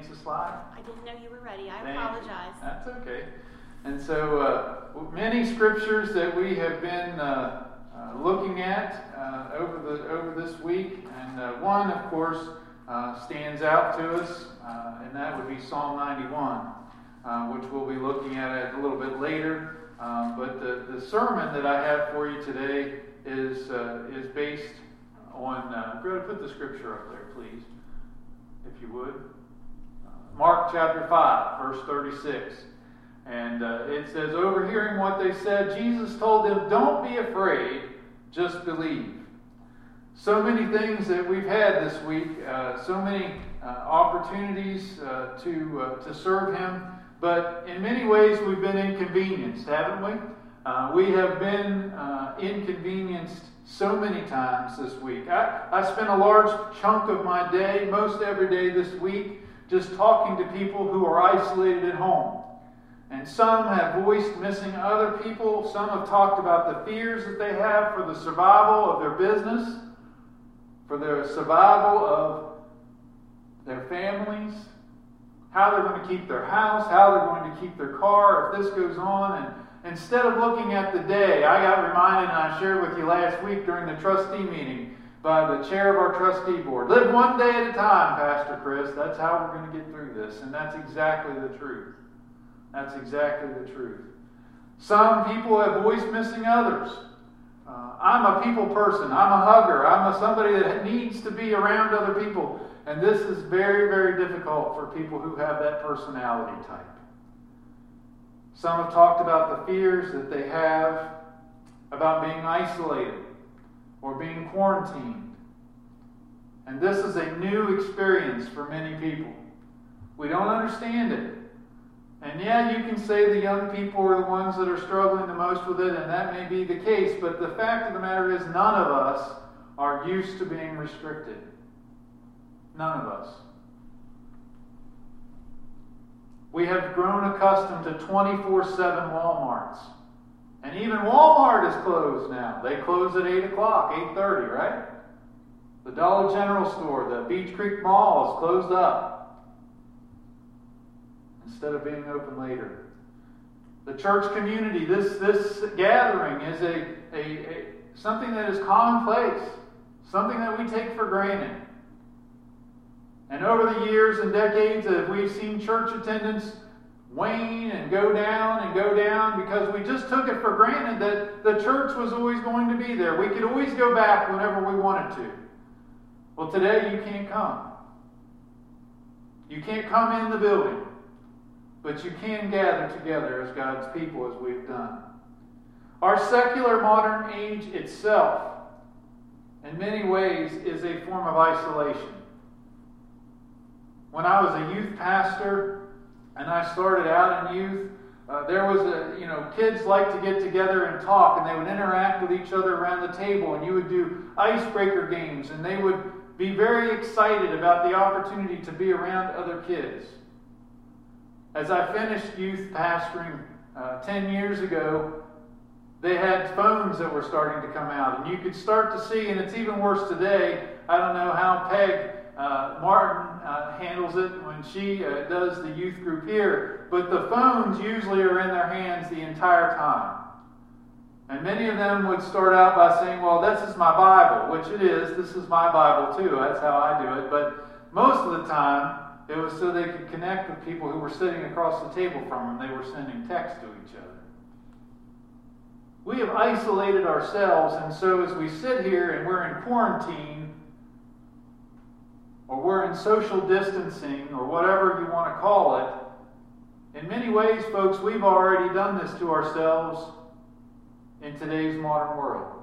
advance the slide? I didn't know you were ready. I apologize. That's okay. And so many scriptures that we have been looking at over this week, and one, of course, stands out to us, and that would be Psalm 91, which we'll be looking at a little bit later. But the sermon that I have for you today is based on. Go ahead and put the scripture up there, please, if you would. Mark chapter 5, verse 36. And it says, overhearing what they said, Jesus told them, don't be afraid, just believe. So many things that we've had this week, so many opportunities to serve Him, but in many ways we've been inconvenienced, haven't we? We have been inconvenienced so many times this week. I spent a large chunk of my day, most every day this week, just talking to people who are isolated at home. And some have voiced missing other people. Some have talked about the fears that they have for the survival of their business, for the survival of their families, how they're going to keep their house, how they're going to keep their car if this goes on. And instead of looking at the day, I got reminded, and I shared with you last week during the trustee meeting, by the chair of our trustee board. Live one day at a time, Pastor Chris. That's how we're going to get through this. And that's exactly the truth. That's exactly the truth. Some people have voiced missing others. I'm a people person. I'm a hugger. I'm somebody that needs to be around other people. And this is very, very difficult for people who have that personality type. Some have talked about the fears that they have about being isolated or being quarantined. And this is a new experience for many people. We don't understand it. And yeah, you can say the young people are the ones that are struggling the most with it, and that may be the case, but the fact of the matter is none of us are used to being restricted. None of us. We have grown accustomed to 24/7 Walmarts. And even Walmart is closed now. They close at 8 o'clock, 8:30, right? The Dollar General store, the Beach Creek Mall is closed up instead of being open later. The church community, this gathering is a something that is commonplace, something that we take for granted. And over the years and decades, we've seen church attendance wane and go down because we just took it for granted that the church was always going to be there. We could always go back whenever we wanted to. Well, today you can't come. You can't come in the building, but you can gather together as God's people as we've done. Our secular modern age itself, in many ways, is a form of isolation. When I was a youth pastor, and I started out in youth, there was kids like to get together and talk, and they would interact with each other around the table, and you would do icebreaker games, and they would be very excited about the opportunity to be around other kids. As I finished youth pastoring 10 years ago, they had phones that were starting to come out, and you could start to see, and it's even worse today. I don't know how Peg Martin handles it when she does the youth group here, but the phones usually are in their hands the entire time. And many of them would start out by saying, well, this is my Bible, which it is. This is my Bible too. That's how I do it. But most of the time, it was so they could connect with people who were sitting across the table from them. They were sending text to each other. We have isolated ourselves, and so as we sit here and we're in quarantine, or we're in social distancing, or whatever you want to call it, in many ways, folks, we've already done this to ourselves in today's modern world.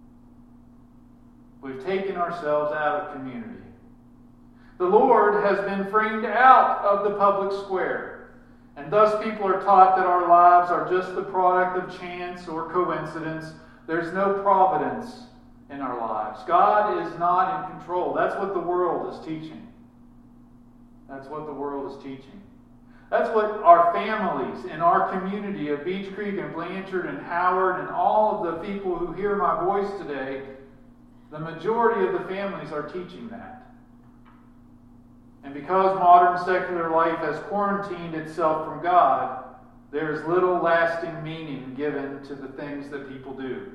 We've taken ourselves out of community. The Lord has been framed out of the public square, and thus people are taught that our lives are just the product of chance or coincidence. There's no providence in our lives. God is not in control. That's what the world is teaching. That's what the world is teaching. That's what our families in our community of Beach Creek and Blanchard and Howard and all of the people who hear my voice today, the majority of the families are teaching that. And because modern secular life has quarantined itself from God, there is little lasting meaning given to the things that people do.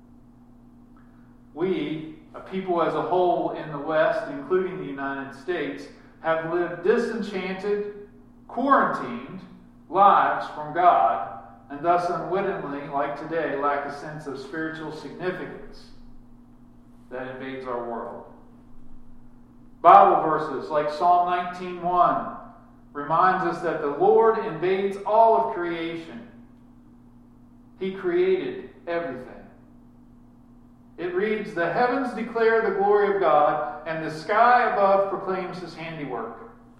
We, a people as a whole in the West, including the United States, have lived disenchanted, quarantined lives from God, and thus unwittingly, like today, lack a sense of spiritual significance that invades our world. Bible verses like Psalm 19:1 reminds us that the Lord invades all of creation. He created everything. It reads, "The heavens declare the glory of God, and the sky above proclaims His handiwork."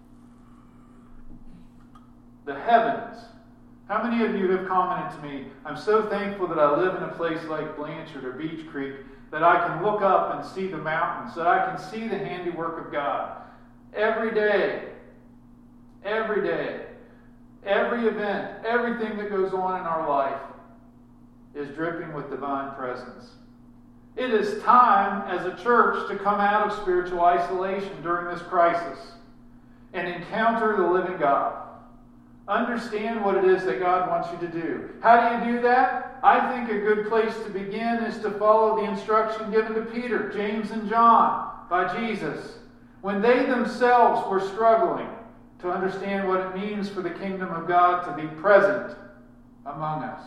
The heavens. How many of you have commented to me, "I'm so thankful that I live in a place like Blanchard or Beech Creek that I can look up and see the mountains, that I can see the handiwork of God." Every day, every event, everything that goes on in our life is dripping with divine presence. It is time as a church to come out of spiritual isolation during this crisis and encounter the living God. Understand what it is that God wants you to do. How do you do that? I think a good place to begin is to follow the instruction given to Peter, James, and John by Jesus when they themselves were struggling to understand what it means for the kingdom of God to be present among us.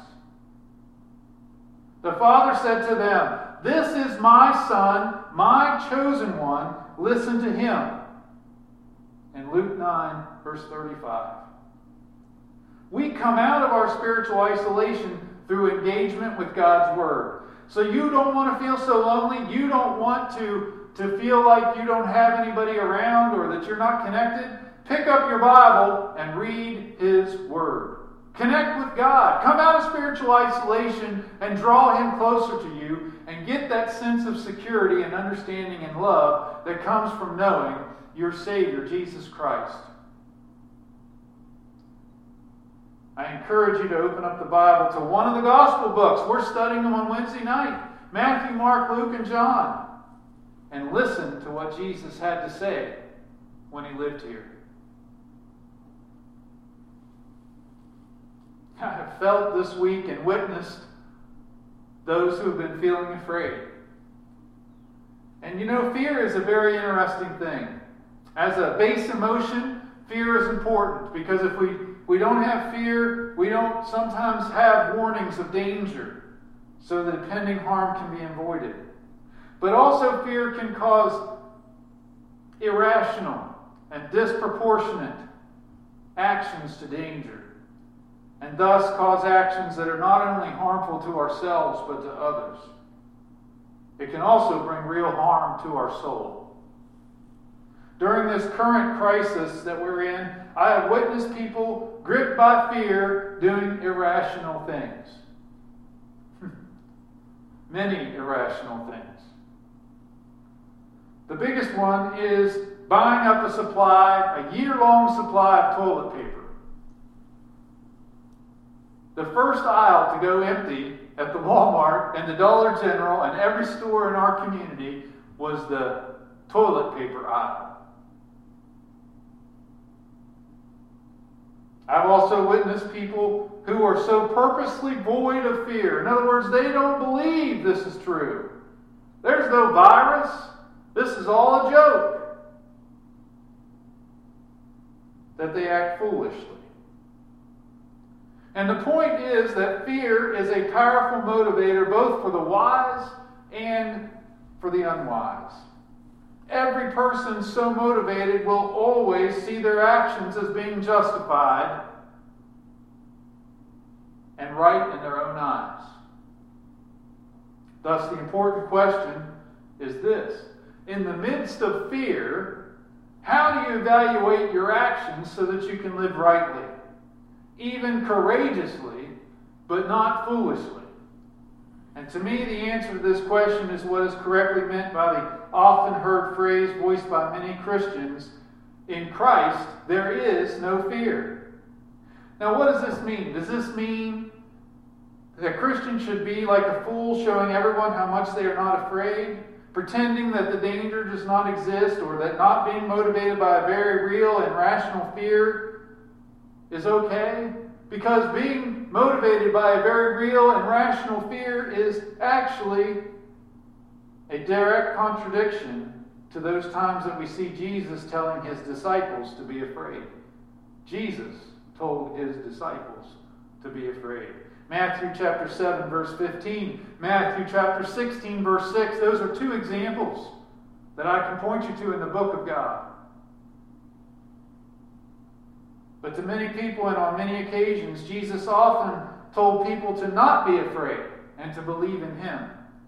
The Father said to them, "This is my Son, my chosen one. Listen to him." In Luke 9, verse 35. We come out of our spiritual isolation through engagement with God's Word. So you don't want to feel so lonely. You don't want to feel like you don't have anybody around or that you're not connected. Pick up your Bible and read His Word. Connect with God. Come out of spiritual isolation and draw Him closer to you and get that sense of security and understanding and love that comes from knowing your Savior, Jesus Christ. I encourage you to open up the Bible to one of the gospel books. We're studying them on Wednesday night. Matthew, Mark, Luke, and John. And listen to what Jesus had to say when He lived here. I have felt this week and witnessed those who have been feeling afraid. And you know, fear is a very interesting thing. As a base emotion, fear is important because if we don't have fear, we don't sometimes have warnings of danger so that impending harm can be avoided. But also fear can cause irrational and disproportionate actions to danger, and thus cause actions that are not only harmful to ourselves but to others. It can also bring real harm to our soul. During this current crisis that we're in, I have witnessed people gripped by fear doing irrational things. Many irrational things. The biggest one is buying up a year-long supply of toilet paper. The first aisle to go empty at the Walmart and the Dollar General and every store in our community was the toilet paper aisle. I've also witnessed people who are so purposely void of fear. In other words, they don't believe this is true. There's no virus. This is all a joke. That they act foolishly. And the point is that fear is a powerful motivator both for the wise and for the unwise. Every person so motivated will always see their actions as being justified and right in their own eyes. Thus, the important question is this. In the midst of fear, how do you evaluate your actions so that you can live rightly? Even courageously, but not foolishly. And to me, the answer to this question is what is correctly meant by the often heard phrase voiced by many Christians, in Christ there is no fear. Now what does this mean? Does this mean that Christians should be like a fool showing everyone how much they are not afraid? pretending that the danger does not exist, or that not being motivated by a very real and rational fear is okay? Because being motivated by a very real and rational fear is actually a direct contradiction to those times that we see Jesus telling his disciples to be afraid. Jesus told his disciples to be afraid. Matthew chapter 7, verse 15. Matthew chapter 16, verse 6. Those are two examples that I can point you to in the book of God. But to many people and on many occasions, Jesus often told people to not be afraid and to believe in him.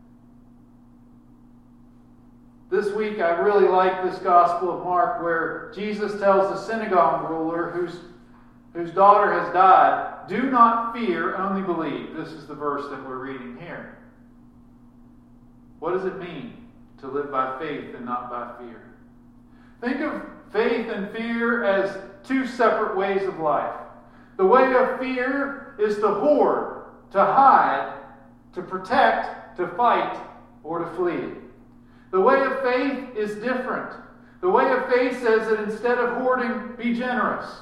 This week I really like this Gospel of Mark where Jesus tells the synagogue ruler whose daughter has died, "Do not fear, only believe." This is the verse that we're reading here. What does it mean to live by faith and not by fear? Think of faith and fear as two separate ways of life. The way of fear is to hoard, to hide, to protect, to fight, or to flee. The way of faith is different. The way of faith says that instead of hoarding, be generous.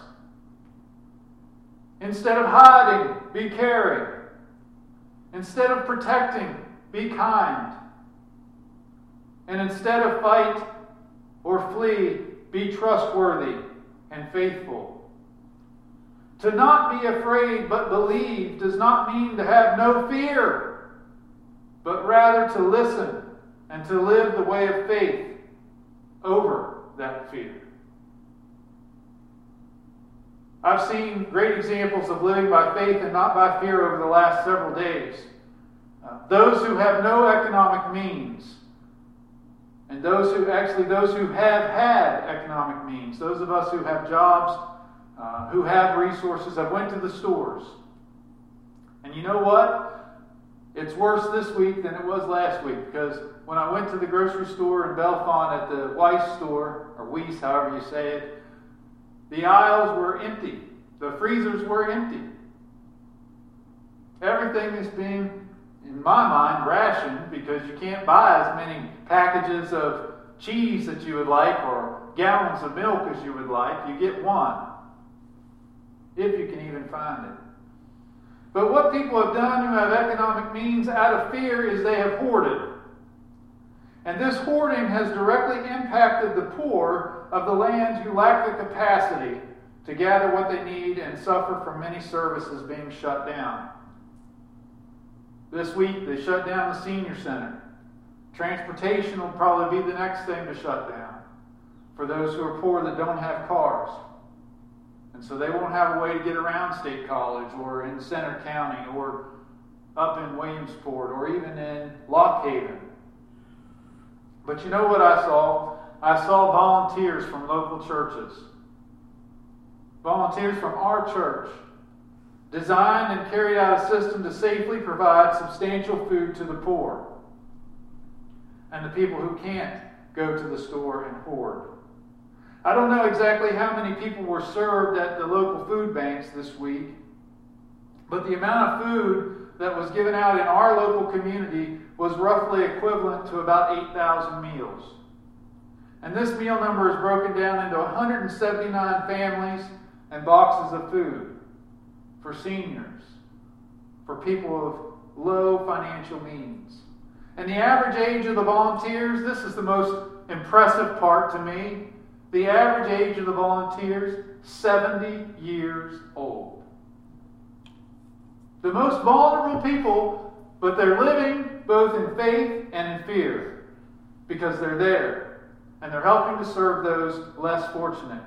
Instead of hiding, be caring. Instead of protecting, be kind. And instead of fight or flee, be trustworthy and faithful. To not be afraid but believe does not mean to have no fear, but rather to listen and to live the way of faith over that fear. I've seen great examples of living by faith and not by fear over the last several days. Those who have no economic means, and those who have had economic means, those of us who have jobs, who have resources, have went to the stores. And you know what? It's worse this week than it was last week, because when I went to the grocery store in Bellefonte at the Weiss store, or Weiss, however you say it, the aisles were empty. The freezers were empty. Everything is being, in my mind, rationed, because you can't buy as many packages of cheese that you would like or gallons of milk as you would like. You get one, if you can even find it. But what people have done who have economic means out of fear is they have hoarded. And this hoarding has directly impacted the poor of the land who lack the capacity to gather what they need and suffer from many services being shut down. This week they shut down the senior center. Transportation will probably be the next thing to shut down for those who are poor that don't have cars. And so they won't have a way to get around State College or in Center County or up in Williamsport or even in Lock Haven. But you know what I saw? I saw volunteers from local churches. Volunteers from our church designed and carried out a system to safely provide substantial food to the poor and the people who can't go to the store and hoard. I don't know exactly how many people were served at the local food banks this week, but the amount of food that was given out in our local community was roughly equivalent to about 8,000 meals. And this meal number is broken down into 179 families and boxes of food for seniors, for people of low financial means. And the average age of the volunteers, this is the most impressive part to me. The average age of the volunteers, 70 years old. The most vulnerable people, but they're living both in faith and in fear because they're there and they're helping to serve those less fortunate.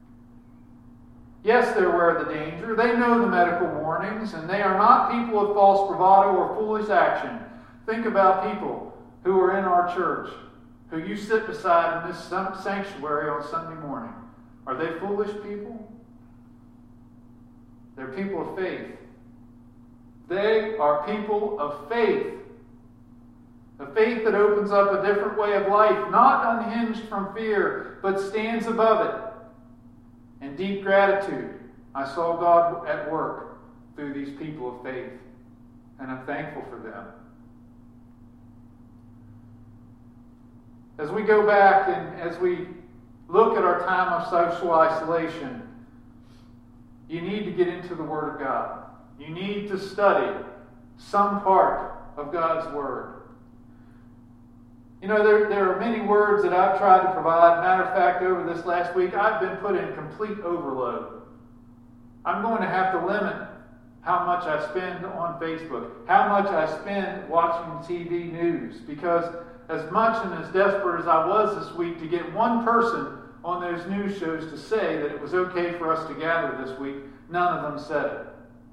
Yes, they're aware of the danger. They know the medical warnings, and they are not people of false bravado or foolish action. Think about people who are in our church, who you sit beside in this sanctuary on Sunday morning. Are they foolish people? They're people of faith. They are people of faith. A faith that opens up a different way of life, not unhinged from fear, but stands above it. In deep gratitude, I saw God at work through these people of faith, and I'm thankful for them. As we go back and as we look at our time of social isolation, you need to get into the Word of God. You need to study some part of God's Word. You know, there are many words that I've tried to provide. Matter of fact, over this last week, I've been put in complete overload. I'm going to have to limit how much I spend on Facebook, how much I spend watching TV news, because as much and as desperate as I was this week to get one person on those news shows to say that it was okay for us to gather this week, none of them said it.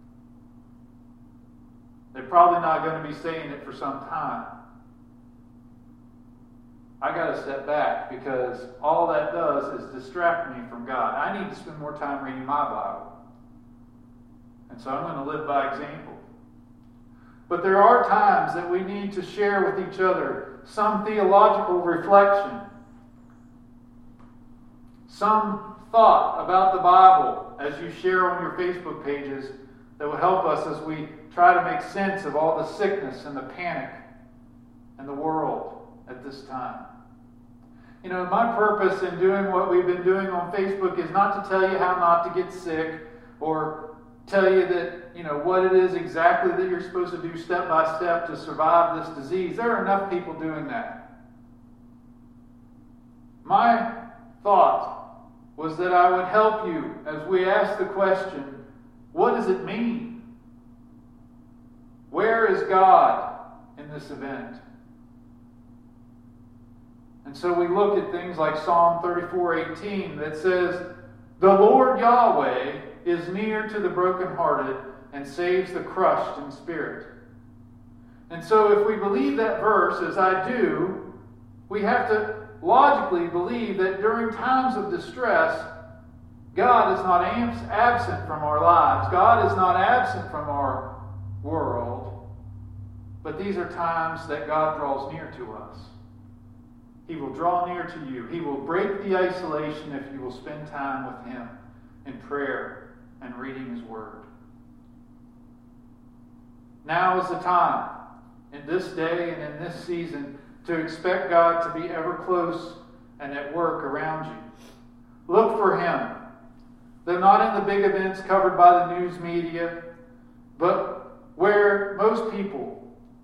They're probably not going to be saying it for some time. I got to step back because all that does is distract me from God. I need to spend more time reading my Bible. And so I'm going to live by example. But there are times that we need to share with each other some theological reflection, some thought about the Bible as you share on your Facebook pages that will help us as we try to make sense of all the sickness and the panic in the world at this time. You know, my purpose in doing what we've been doing on Facebook is not to tell you how not to get sick or tell you that, you know, what it is exactly that you're supposed to do step by step to survive this disease. There are enough people doing that. My thought was that I would help you as we ask the question, what does it mean? Where is God in this event? And so we look at things like Psalm 34:18 that says, "The Lord Yahweh is near to the brokenhearted and saves the crushed in spirit." And so if we believe that verse, as I do, we have to logically believe that during times of distress, God is not absent from our lives. God is not absent from our world. But these are times that God draws near to us. He will draw near to you. He will break the isolation if you will spend time with Him in prayer and reading His Word. Now is the time, in this day and in this season, to expect God to be ever close and at work around you. Look for Him. Though not in the big events covered by the news media, but where most people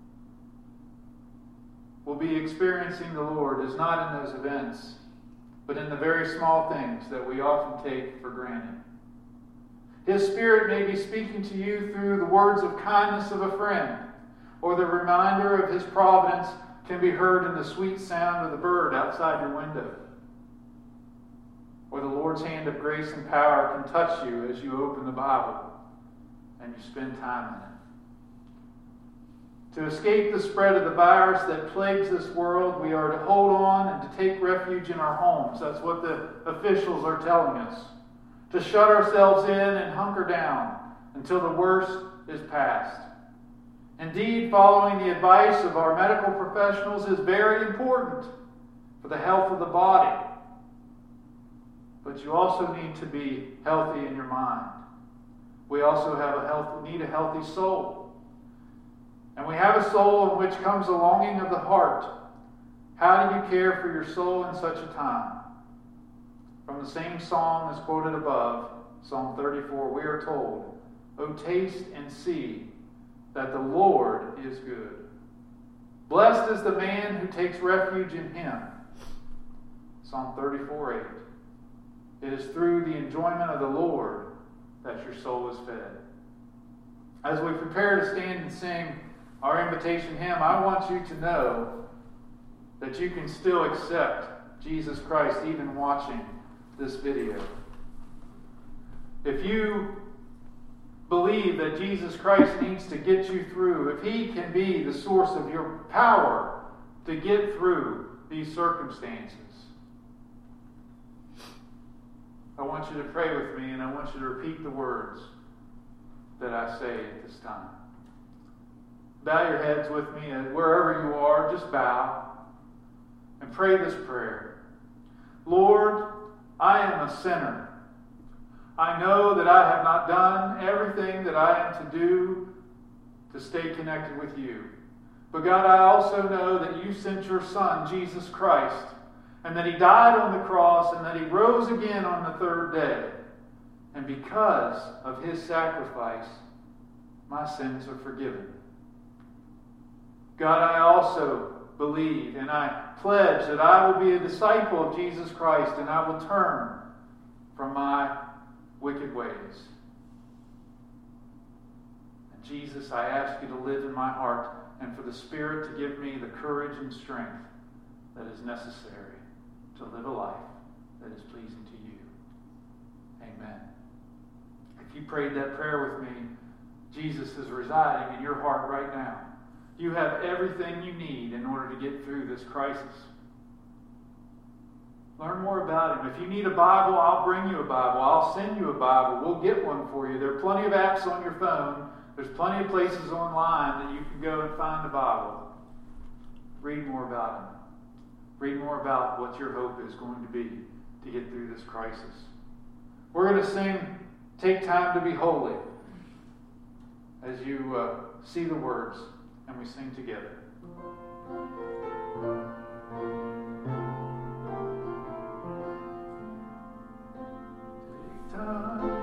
will be experiencing the Lord is not in those events, but in the very small things that we often take for granted. His Spirit may be speaking to you through the words of kindness of a friend, or the reminder of His providence can be heard in the sweet sound of the bird outside your window. Or the Lord's hand of grace and power can touch you as you open the Bible and you spend time in it. To escape the spread of the virus that plagues this world, we are to hold on and to take refuge in our homes. That's what the officials are telling us. To shut ourselves in and hunker down until the worst is past. Indeed, following the advice of our medical professionals is very important for the health of the body. But you also need to be healthy in your mind. We also need a healthy soul. And we have a soul in which comes a longing of the heart. How do you care for your soul in such a time? From the same psalm as quoted above, Psalm 34, we are told, "O taste and see that the Lord is good. Blessed is the man who takes refuge in Him." Psalm 34:8. It is through the enjoyment of the Lord that your soul is fed. As we prepare to stand and sing our invitation hymn, I want you to know that you can still accept Jesus Christ even watching this video. If you believe that Jesus Christ needs to get you through, if He can be the source of your power to get through these circumstances, I want you to pray with me, and I want you to repeat the words that I say at this time. Bow your heads with me, and wherever you are, just bow and pray this prayer. Lord, I am a sinner. I know that I have not done everything that I am to do to stay connected with you. But God, I also know that you sent your Son, Jesus Christ, and that he died on the cross and that he rose again on the third day. And because of his sacrifice, my sins are forgiven. God, I also believe and I pledge that I will be a disciple of Jesus Christ and I will turn from my wicked ways. And Jesus, I ask you to live in my heart and for the Spirit to give me the courage and strength that is necessary to live a life that is pleasing to you. Amen. If you prayed that prayer with me, Jesus is residing in your heart right now. You have everything you need in order to get through this crisis. Learn more about him. If you need a Bible, I'll bring you a Bible. I'll send you a Bible. We'll get one for you. There are plenty of apps on your phone. There's plenty of places online that you can go and find a Bible. Read more about him. Read more about what your hope is going to be to get through this crisis. We're going to sing Take Time to Be Holy as you see the words and we sing together. Take time.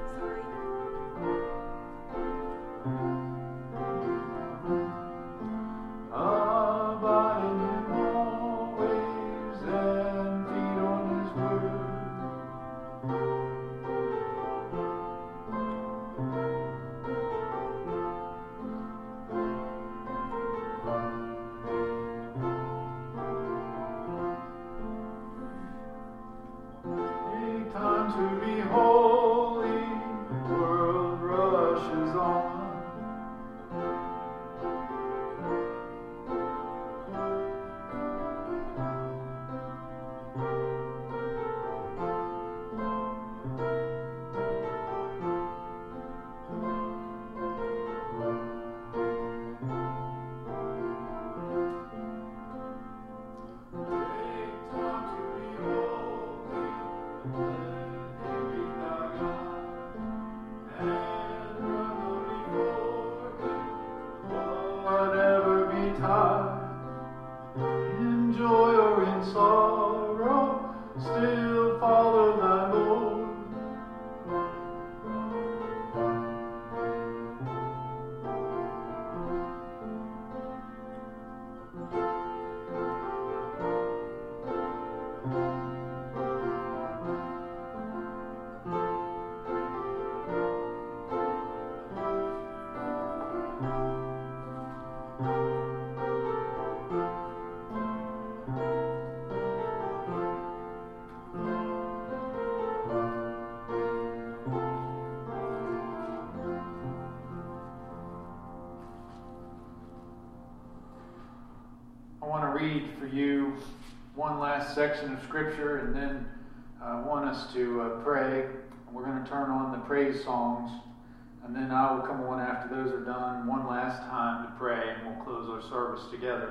Read for you one last section of Scripture, and then I want us to pray. We're going to turn on the praise songs, and then I will come on after those are done one last time to pray, and we'll close our service together.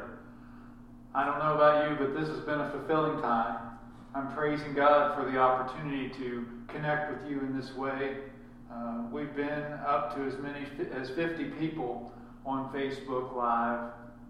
I don't know about you, but this has been a fulfilling time. I'm praising God for the opportunity to connect with you in this way. We've been up to as many as 50 people on Facebook Live.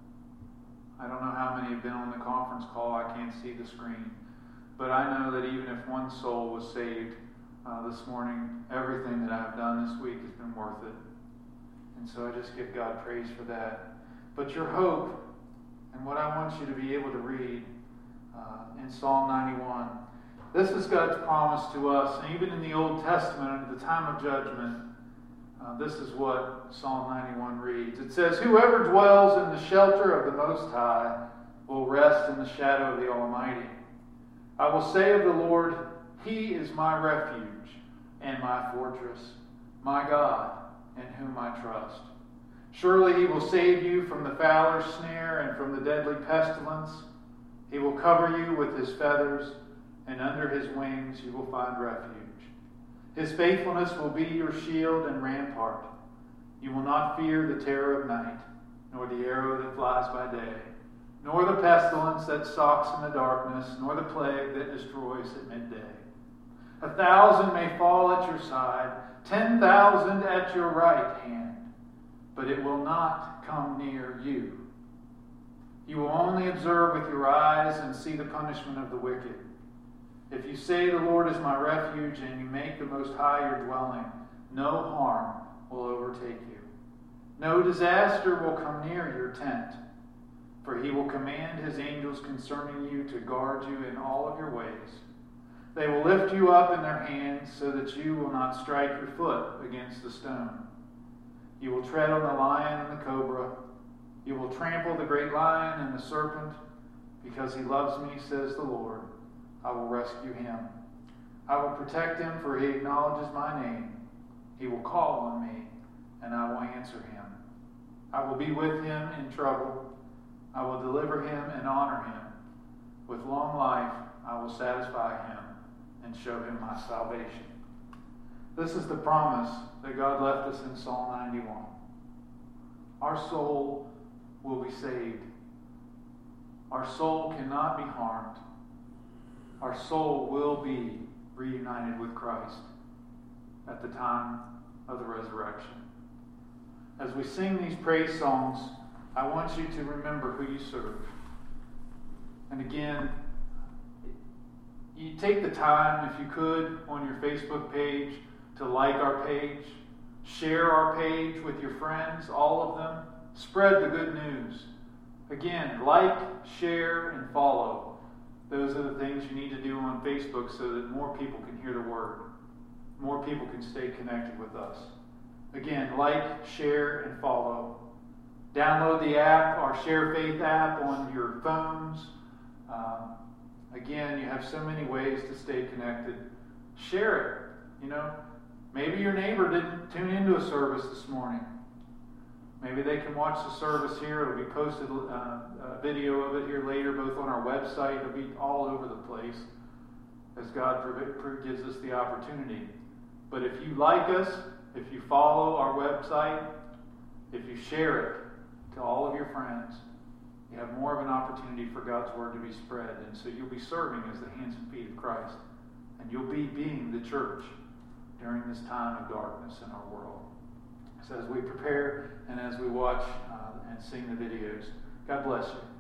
I don't know how many have been on the conference call. I can't see the screen. But I know that even if one soul was saved this morning, everything that I've done this week has been worth it. And so I just give God praise for that. But your hope, and what I want you to be able to read in Psalm 91, this is God's promise to us. And even in the Old Testament, at the time of judgment, this is what Psalm 91 reads. It says, "Whoever dwells in the shelter of the Most High will rest in the shadow of the Almighty. I will say of the Lord, He is my refuge and my fortress, my God, in whom I trust. Surely He will save you from the fowler's snare and from the deadly pestilence. He will cover you with His feathers, and under His wings you will find refuge. His faithfulness will be your shield and rampart. You will not fear the terror of night, nor the arrow that flies by day, nor the pestilence that stalks in the darkness, nor the plague that destroys at midday. 1,000 may fall at your side, 10,000 at your right hand, but it will not come near you. You will only observe with your eyes and see the punishment of the wicked. If you say, the Lord is my refuge, and you make the Most High your dwelling, no harm will overtake you. No disaster will come near your tent, for he will command his angels concerning you to guard you in all of your ways. They will lift you up in their hands so that you will not strike your foot against the stone. You will tread on the lion and the cobra. You will trample the great lion and the serpent. Because he loves me, says the Lord, I will rescue him. I will protect him, for he acknowledges my name. He will call on me, and I will answer him. I will be with him in trouble. I will deliver him and honor him. With long life I will satisfy him and show him my salvation. This is the promise that God left us in Psalm 91. Our soul will be saved. Our soul cannot be harmed. Our soul will be reunited with Christ at the time of the resurrection. As we sing these praise songs, I want you to remember who you serve. And again, you take the time, if you could, on your Facebook page to like our page, share our page with your friends, all of them. Spread the good news. Again, like, share, and follow. Those are the things you need to do on Facebook so that more people can hear the word. More people can stay connected with us. Again, like, share, and follow. Download the app, our Share Faith app, on your phones. Again, you have so many ways to stay connected. Share it. Maybe your neighbor didn't tune into a service this morning. Maybe they can watch the service here. It'll be posted, a video of it here later, both on our website. It'll be all over the place as God gives us the opportunity. But if you like us, if you follow our website, if you share it to all of your friends, you have more of an opportunity for God's word to be spread. And so you'll be serving as the hands and feet of Christ. And you'll be being the church during this time of darkness in our world. So as we prepare and as we watch and sing the videos, God bless you.